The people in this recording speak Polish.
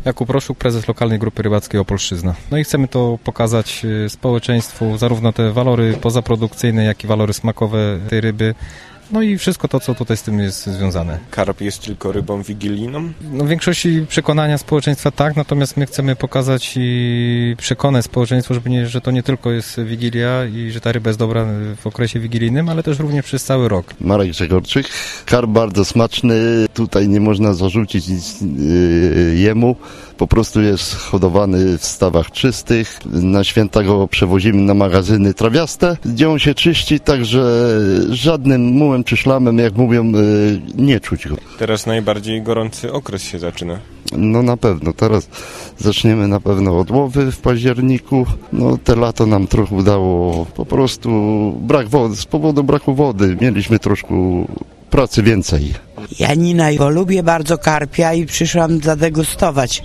Jakub Roszuk, prezes lokalnej grupy rybackiej Opolszczyzna. No i chcemy to pokazać społeczeństwu, zarówno te walory pozaprodukcyjne, jak i walory smakowe tej ryby. No i wszystko to, co tutaj z tym jest związane. Karp jest tylko rybą wigilijną? No w większości przekonania społeczeństwa tak, natomiast my chcemy pokazać i przekonać społeczeństwo, że to nie tylko jest Wigilia i że ta ryba jest dobra w okresie wigilijnym, ale też również przez cały rok. Marek Grzegorczyk. Karp bardzo smaczny, tutaj nie można zarzucić nic jemu. Po prostu jest hodowany w stawach czystych. Na święta go przewozimy na magazyny trawiaste, gdzie on się czyści, także żadnym mułem czy szlamem, jak mówią, nie czuć go. Teraz najbardziej gorący okres się zaczyna. No na pewno, teraz zaczniemy na pewno od łowy w październiku. No te lato nam trochę dało po prostu brak wody, z powodu braku wody mieliśmy troszkę pracy więcej. Janina, bo lubię bardzo karpia i przyszłam zadegustować.